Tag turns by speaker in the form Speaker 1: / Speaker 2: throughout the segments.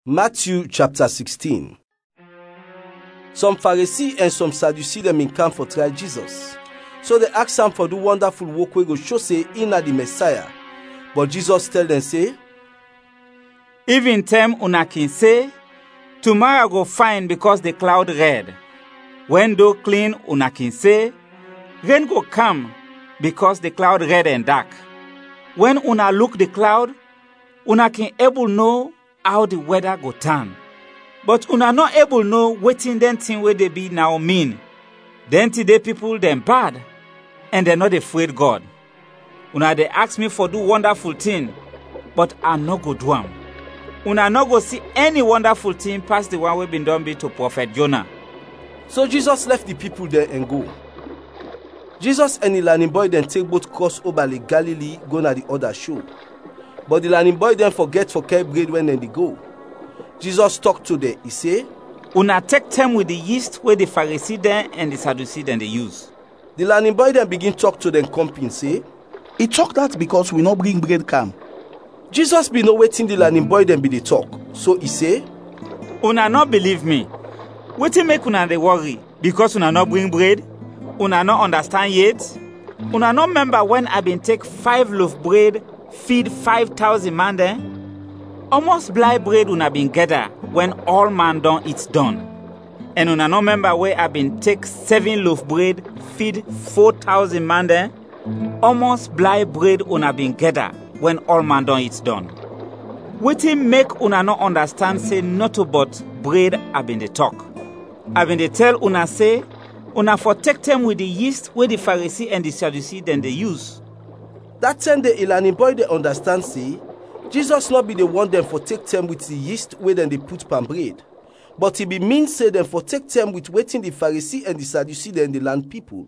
Speaker 1: Matthew chapter 16. Some Pharisee and some Sadducee them in camp for try Jesus. So they ask him for do wonderful work wey go show say he na the Messiah. But Jesus tell them say,
Speaker 2: even them una kin say, tomorrow go fine because the cloud red. When do clean una kin say, rain go come because the cloud red and dark. When una look the cloud, una kin able know how the weather go turn. But una not able know wetin den thing where they be now mean. Then today people them bad, and they not afraid God. Una they ask me for do wonderful thing, but I no go do am. Una no go see any wonderful thing past the one we been done be to Prophet Jonah.
Speaker 1: So Jesus left the people there and go. Jesus and the learning boy then take boat cross over the Galilee, go na the other shore. But the learning boy then forget for carry bread when they go. Jesus talked to them, he say,
Speaker 2: una take them with the yeast where the Pharisee then and the Sadducee then they use.
Speaker 1: The learning boy then begin talk to them company, say,
Speaker 3: he talk that because we not bring bread come.
Speaker 1: Jesus be no waiting the learning boy then be the talk. So he say,
Speaker 2: una not believe me. Wetin make una dey worry because una not bring bread? Una not understand yet? Una not remember when I been take 5 loaf bread feed 5,000 man there? Almost blind bread una been gather when all man done it's done. And una not remember where I been take 7 loaf bread feed 4,000 man there? Almost blind bread una been gather when all man done it's done. Wetin make una not understand say not about bread I been dey talk. I been dey tell una say una for take them with the yeast where the Pharisee and the Sadducee then they use.
Speaker 1: That time the learning boy they understand say, Jesus not be the one them for take them with the yeast where then they put palm bread. But he be mean say them for take them with waiting the Pharisee and the Sadducee then the land people.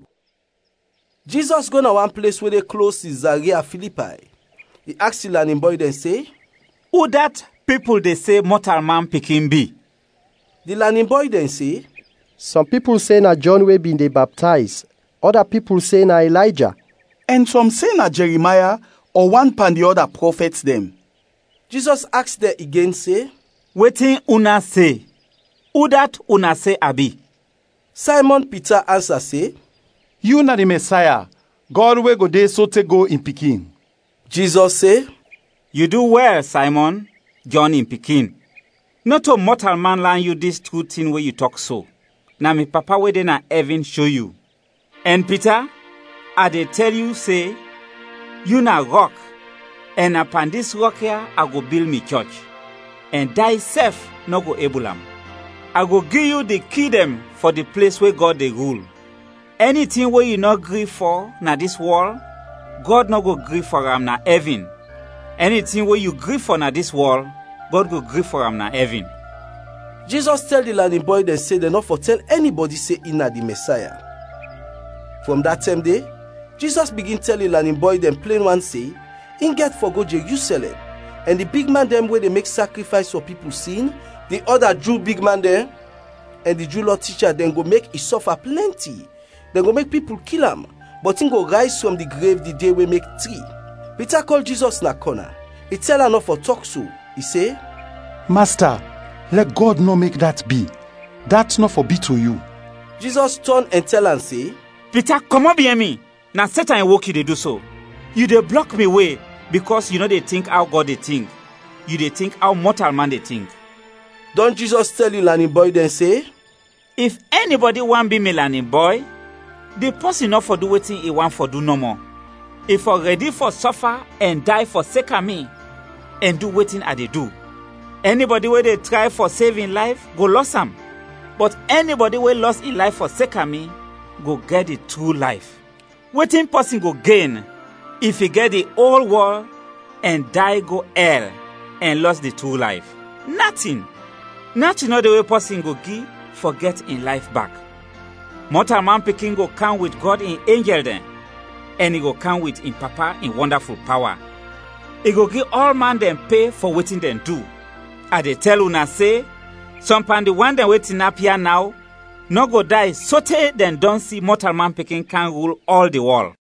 Speaker 1: Jesus go na one place where they close Caesarea Philippi. He asked the learning boy then say,
Speaker 2: who that people they say mortal man pikin be?
Speaker 1: The learning boy then say,
Speaker 4: some people say na John wey been dey baptize. Other people say na Elijah.
Speaker 3: And some say na Jeremiah or one pan the other prophets them.
Speaker 1: Jesus asked them again say,
Speaker 2: wetin una say? Who that una say abi?
Speaker 1: Simon Peter answer say,
Speaker 5: you na the Messiah, God wey go dey so take go in pikin.
Speaker 1: Jesus say,
Speaker 2: you do well, Simon, John in pikin. Not a mortal man learn you this true thing where you talk so. Na me papa wey dey na heaven show you. And Peter, I dey tell you say, you na rock, and upon this rock here I go build me church, and thyself no go able am. I go give you the key them for the place where God dey rule. Anything where you not grieve for na this world, God no go grieve for am na heaven. Anything where you grieve for na this world, God go grieve for am na heaven.
Speaker 1: Jesus tell the learning boy then say they not for tell anybody say he na the Messiah. From that same day, Jesus begin tell the learning boy them plain one say, in get for go Jerusalem, and the big man them where they make sacrifice for people sin, the other Jew big man there, and the Jew law teacher then go make he suffer plenty. Then go make people kill him, but he go rise from the grave the day we make 3. Peter called Jesus na corner. He tell her not for talk so. He say,
Speaker 5: Master, let God not make that be. That's not for be to you.
Speaker 1: Jesus turn and tell and say,
Speaker 2: Peter, come on behind me. Now Satan and work you they do so. You they block me way because you know they think how God they think. You they think how mortal man they think.
Speaker 1: Don't Jesus tell you learning boy then say,
Speaker 2: if anybody want be me learning boy, the person not for do wetin he want for do no more. If for ready for suffer and die for sake of me, and do wetin I they do. Anybody where they try for saving life, go lost am. But anybody where lost in life for sake of me, go get the true life. Wetin person go gain if he get the whole world and die go hell and lost the true life? Nothing. Nothing not the way person go give forget in life back. Mortal man pikin go come with God in angel then, and he go come with in papa in wonderful power. He go give all man them pay for wetin them do. I dey tell una say, some pan the one them waiting up here now, no go die sote then don't see mortal man pikin can rule all the world.